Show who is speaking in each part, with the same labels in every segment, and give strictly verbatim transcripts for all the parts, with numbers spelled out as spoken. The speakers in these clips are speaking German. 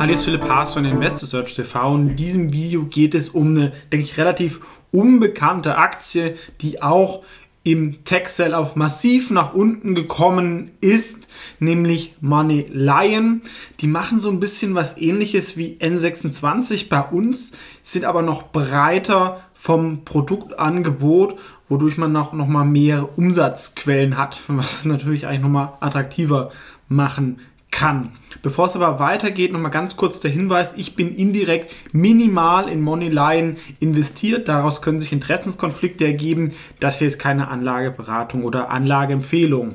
Speaker 1: Hallo, hier ist Philipp Haas von InvestorSearch T V und in diesem Video geht es um eine, denke ich, relativ unbekannte Aktie, die auch im Tech-Sell-Off massiv nach unten gekommen ist, nämlich MoneyLion. Die machen so ein bisschen was Ähnliches wie N sechsundzwanzig bei uns, sind aber noch breiter vom Produktangebot, wodurch man noch, noch mal mehr Umsatzquellen hat, was natürlich eigentlich noch mal attraktiver machen kann. Bevor es aber weitergeht, noch mal ganz kurz der Hinweis, ich bin indirekt minimal in MoneyLion investiert. Daraus können sich Interessenskonflikte ergeben. Das hier ist keine Anlageberatung oder Anlageempfehlung.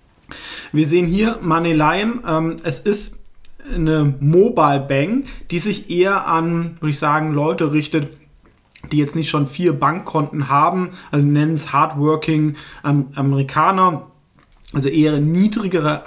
Speaker 1: Wir sehen hier MoneyLion. Ähm, es ist eine Mobile Bank, die sich eher an, würde ich sagen, Leute richtet, die jetzt nicht schon vier Bankkonten haben, also nennen es Hardworking ähm, Amerikaner, also eher niedrigere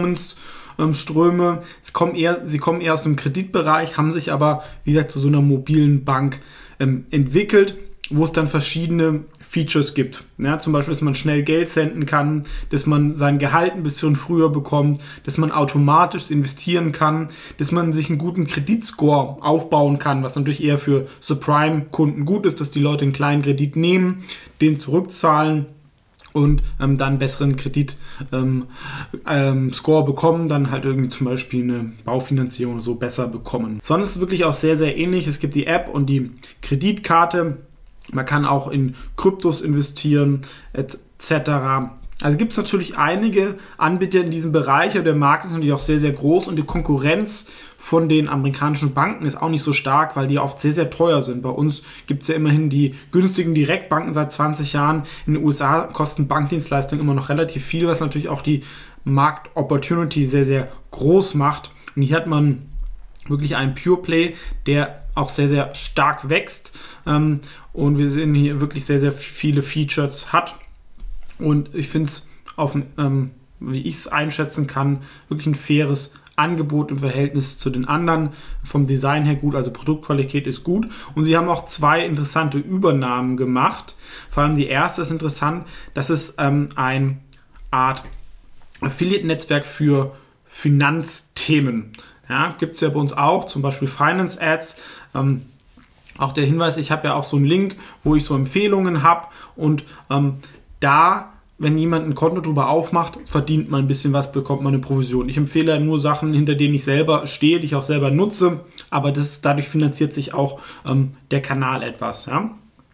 Speaker 1: Einkommensströme. Es kommen eher, sie kommen eher aus dem Kreditbereich, haben sich aber, wie gesagt, zu so einer mobilen Bank ähm, entwickelt, wo es dann verschiedene Features gibt. Ja, zum Beispiel, dass man schnell Geld senden kann, dass man sein Gehalt ein bisschen früher bekommt, dass man automatisch investieren kann, dass man sich einen guten Kreditscore aufbauen kann, was natürlich eher für Subprime-Kunden gut ist, dass die Leute einen kleinen Kredit nehmen, den zurückzahlen und ähm, dann einen besseren Kredit-Score ähm, ähm, bekommen, dann halt irgendwie zum Beispiel eine Baufinanzierung so besser bekommen. Sonst ist es wirklich auch sehr, sehr ähnlich. Es gibt die App und die Kreditkarte. Man kann auch in Kryptos investieren, et cetera. Also gibt es natürlich einige Anbieter in diesem Bereich, aber der Markt ist natürlich auch sehr, sehr groß und die Konkurrenz von den amerikanischen Banken ist auch nicht so stark, weil die oft sehr, sehr teuer sind. Bei uns gibt es ja immerhin die günstigen Direktbanken seit zwanzig Jahren. In den U S A kosten Bankdienstleistungen immer noch relativ viel, was natürlich auch die Markt-Opportunity sehr, sehr groß macht. Und hier hat man wirklich einen Pure Play, der auch sehr, sehr stark wächst. Und wir sehen hier wirklich sehr, sehr viele Features hat. Und ich finde es, ähm, wie ich es einschätzen kann, wirklich ein faires Angebot im Verhältnis zu den anderen. Vom Design her gut, also Produktqualität ist gut. Und sie haben auch zwei interessante Übernahmen gemacht. Vor allem die erste ist interessant, das ist ähm, eine Art Affiliate-Netzwerk für Finanzthemen. Ja, gibt es ja bei uns auch, zum Beispiel Finance Ads. Ähm, auch der Hinweis, ich habe ja auch so einen Link, wo ich so Empfehlungen habe und ähm, da, wenn jemand ein Konto drüber aufmacht, verdient man ein bisschen was, bekommt man eine Provision. Ich empfehle nur Sachen, hinter denen ich selber stehe, die ich auch selber nutze, aber das, dadurch finanziert sich auch ähm, der Kanal etwas. Ja?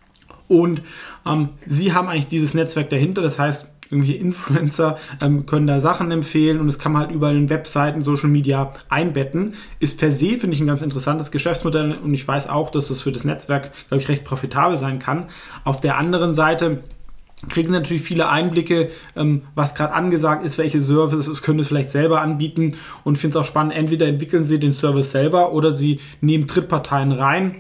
Speaker 1: Und ähm, sie haben eigentlich dieses Netzwerk dahinter, das heißt, irgendwelche Influencer ähm, können da Sachen empfehlen und das kann man halt überall in Webseiten, Social Media einbetten. Ist per se, finde ich, ein ganz interessantes Geschäftsmodell und ich weiß auch, dass das für das Netzwerk, glaube ich, recht profitabel sein kann. Auf der anderen Seite kriegen Sie natürlich viele Einblicke, ähm, was gerade angesagt ist, welche Services können es vielleicht selber anbieten und ich finde es auch spannend, entweder entwickeln Sie den Service selber oder Sie nehmen Drittparteien rein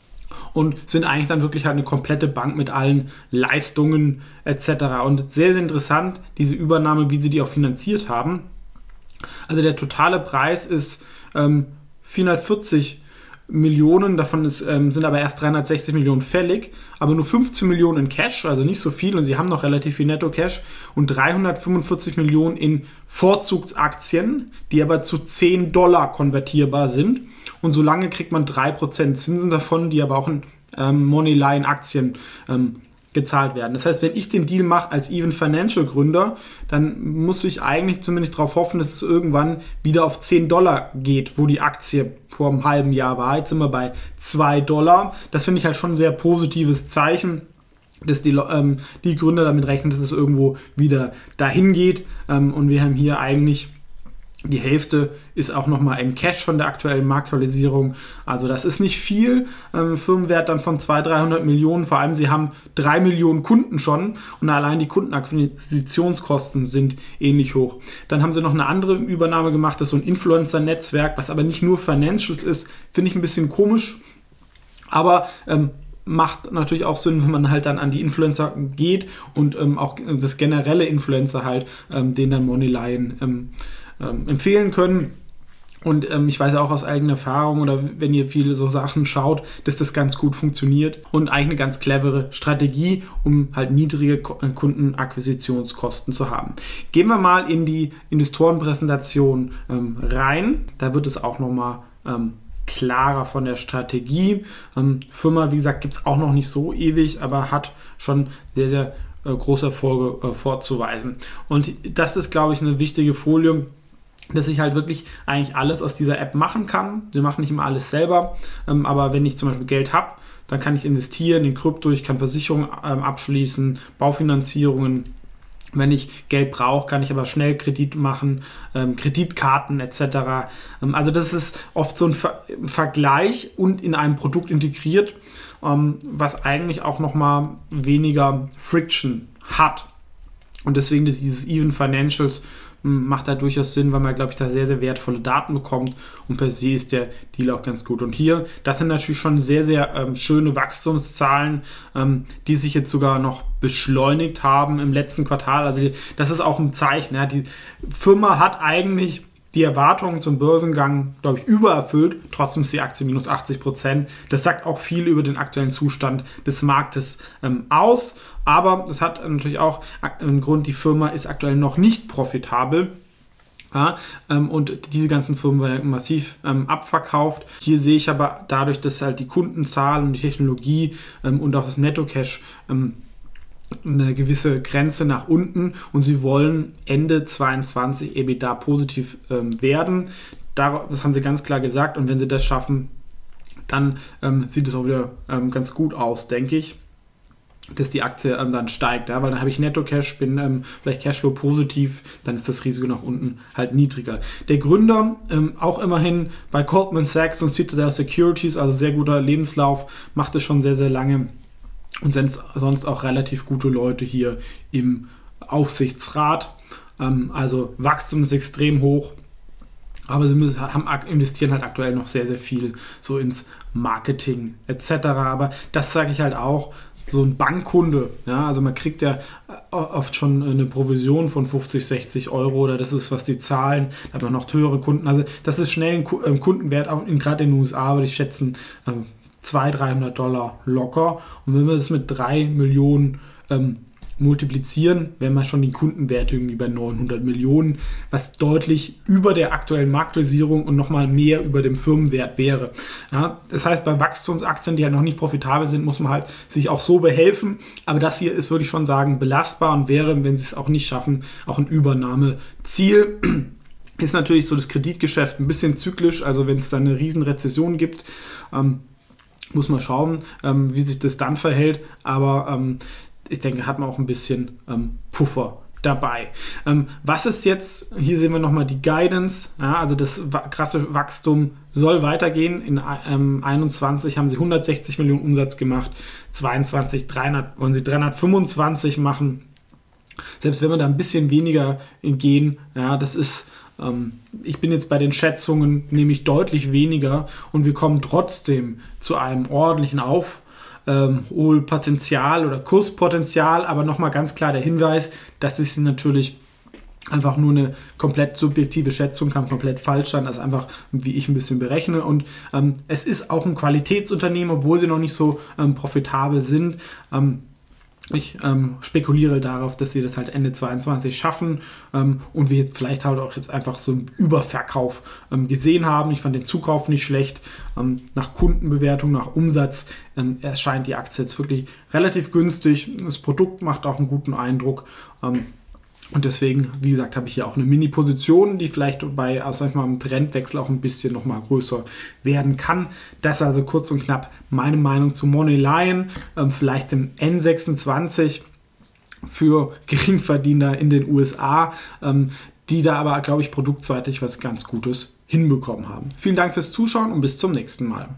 Speaker 1: und sind eigentlich dann wirklich halt eine komplette Bank mit allen Leistungen et cetera. Und sehr, sehr interessant, diese Übernahme, wie Sie die auch finanziert haben. Also der totale Preis ist ähm, vierhundertvierzig Millionen, davon ist, ähm, sind aber erst dreihundertsechzig Millionen fällig, aber nur fünfzehn Millionen in Cash, also nicht so viel und sie haben noch relativ viel Netto-Cash und dreihundertfünfundvierzig Millionen in Vorzugsaktien, die aber zu zehn Dollar konvertierbar sind und solange kriegt man drei Prozent Zinsen davon, die aber auch in ähm, MoneyLion-Aktien ähm, gezahlt werden. Das heißt, wenn ich den Deal mache als Even Financial Gründer, dann muss ich eigentlich zumindest darauf hoffen, dass es irgendwann wieder auf zehn Dollar geht, wo die Aktie vor einem halben Jahr war. Jetzt sind wir bei zwei Dollar. Das finde ich halt schon ein sehr positives Zeichen, dass die, ähm, die Gründer damit rechnen, dass es irgendwo wieder dahin geht. Ähm, und wir haben hier eigentlich die Hälfte ist auch nochmal im Cash von der aktuellen Marktkapitalisierung. Also das ist nicht viel. Ähm, Firmenwert dann von zweihundert, dreihundert Millionen. Vor allem sie haben drei Millionen Kunden schon und allein die Kundenakquisitionskosten sind ähnlich hoch. Dann haben sie noch eine andere Übernahme gemacht, das ist so ein Influencer-Netzwerk, was aber nicht nur Financials ist. Finde ich ein bisschen komisch. Aber ähm, macht natürlich auch Sinn, wenn man halt dann an die Influencer geht und ähm, auch das generelle Influencer halt, ähm, den dann MoneyLion ähm, ähm, empfehlen können. Und ähm, ich weiß auch aus eigener Erfahrung oder wenn ihr viele so Sachen schaut, dass das ganz gut funktioniert und eigentlich eine ganz clevere Strategie, um halt niedrige Kundenakquisitionskosten zu haben. Gehen wir mal in die Investorenpräsentation ähm, rein. Da wird es auch nochmal ähm, klarer von der Strategie. Ähm, Firma, wie gesagt, gibt es auch noch nicht so ewig, aber hat schon sehr, sehr äh, große Erfolge äh, vorzuweisen. Und das ist, glaube ich, eine wichtige Folie, dass ich halt wirklich eigentlich alles aus dieser App machen kann. Wir machen nicht immer alles selber, ähm, aber wenn ich zum Beispiel Geld habe, dann kann ich investieren in Krypto, ich kann Versicherungen ähm, abschließen, Baufinanzierungen. Wenn ich Geld brauche, kann ich aber schnell Kredit machen, ähm, Kreditkarten et cetera. Ähm, also das ist oft so ein Ver- Vergleich und in einem Produkt integriert, ähm, was eigentlich auch nochmal weniger Friction hat. Und deswegen ist dieses Even Financials macht da durchaus Sinn, weil man, glaube ich, da sehr, sehr wertvolle Daten bekommt und per se ist der Deal auch ganz gut. Und hier, das sind natürlich schon sehr, sehr ähm, schöne Wachstumszahlen, ähm, die sich jetzt sogar noch beschleunigt haben im letzten Quartal. Also die, das ist auch ein Zeichen. Ja, die Firma hat eigentlich die Erwartungen zum Börsengang, glaube ich, übererfüllt. Trotzdem ist die Aktie minus achtzig Prozent. Das sagt auch viel über den aktuellen Zustand des Marktes ähm, aus. Aber das hat natürlich auch einen Grund, die Firma ist aktuell noch nicht profitabel. Ja, ähm, und diese ganzen Firmen werden massiv ähm, abverkauft. Hier sehe ich aber dadurch, dass halt die Kundenzahl und die Technologie ähm, und auch das Netto-Cash ähm, eine gewisse Grenze nach unten und sie wollen Ende zweiundzwanzig EBITDA positiv ähm, werden. Das haben sie ganz klar gesagt und wenn sie das schaffen, dann ähm, sieht es auch wieder ähm, ganz gut aus, denke ich, dass die Aktie ähm, dann steigt, ja? Weil dann habe ich Netto-Cash, bin ähm, vielleicht Cashflow positiv, dann ist das Risiko nach unten halt niedriger. Der Gründer, ähm, auch immerhin bei Goldman Sachs und Citadel Securities, also sehr guter Lebenslauf, macht es schon sehr, sehr lange. Und sind sonst auch relativ gute Leute hier im Aufsichtsrat. Ähm, also Wachstum ist extrem hoch, aber sie müssen, haben, investieren halt aktuell noch sehr, sehr viel so ins Marketing et cetera. Aber das sage ich halt auch, so ein Bankkunde, ja, also man kriegt ja oft schon eine Provision von fünfzig, sechzig Euro oder das ist, was die zahlen, da hat man noch höhere Kunden. Also das ist schnell ein Kundenwert, auch gerade in den U S A würde ich schätzen, zweihundert, dreihundert Dollar locker. Und wenn wir das mit drei Millionen ähm, multiplizieren, wären wir schon die Kundenwerte irgendwie bei neunhundert Millionen, was deutlich über der aktuellen Marktkapitalisierung und nochmal mehr über dem Firmenwert wäre. Ja, das heißt, bei Wachstumsaktien, die halt noch nicht profitabel sind, muss man halt sich auch so behelfen. Aber das hier ist, würde ich schon sagen, belastbar und wäre, wenn sie es auch nicht schaffen, auch ein Übernahmeziel. Ist natürlich so das Kreditgeschäft ein bisschen zyklisch, also wenn es da eine riesen Rezession gibt, ähm, muss man schauen, ähm, wie sich das dann verhält, aber ähm, ich denke, hat man auch ein bisschen ähm, Puffer dabei. Ähm, was ist jetzt, hier sehen wir nochmal die Guidance, ja, also das krasse Wachstum soll weitergehen. In ähm, einundzwanzig haben sie hundertsechzig Millionen Umsatz gemacht, zweiundzwanzig dreihundert, wollen sie dreihundertfünfundzwanzig machen. Selbst wenn wir da ein bisschen weniger gehen, ja, das ist ich bin jetzt bei den Schätzungen nämlich deutlich weniger und wir kommen trotzdem zu einem ordentlichen Aufholpotenzial oder Kurspotenzial, aber nochmal ganz klar der Hinweis, das ist natürlich einfach nur eine komplett subjektive Schätzung, kann komplett falsch sein, also einfach wie ich ein bisschen berechne und ähm, es ist auch ein Qualitätsunternehmen, obwohl sie noch nicht so ähm, profitabel sind. Ähm, Ich ähm, spekuliere darauf, dass sie das halt Ende zweiundzwanzig schaffen ähm, und wir jetzt vielleicht halt auch jetzt einfach so einen Überverkauf ähm, gesehen haben. Ich fand den Zukauf nicht schlecht. Ähm, nach Kundenbewertung, nach Umsatz ähm, erscheint die Aktie jetzt wirklich relativ günstig. Das Produkt macht auch einen guten Eindruck. Ähm, Und deswegen, wie gesagt, habe ich hier auch eine Mini-Position, die vielleicht bei also sag ich mal, einem Trendwechsel auch ein bisschen nochmal größer werden kann. Das ist also kurz und knapp meine Meinung zu MoneyLion. Ähm, vielleicht im N sechsundzwanzig für Geringverdiener in den U S A, ähm, die da aber, glaube ich, produktseitig was ganz Gutes hinbekommen haben. Vielen Dank fürs Zuschauen und bis zum nächsten Mal.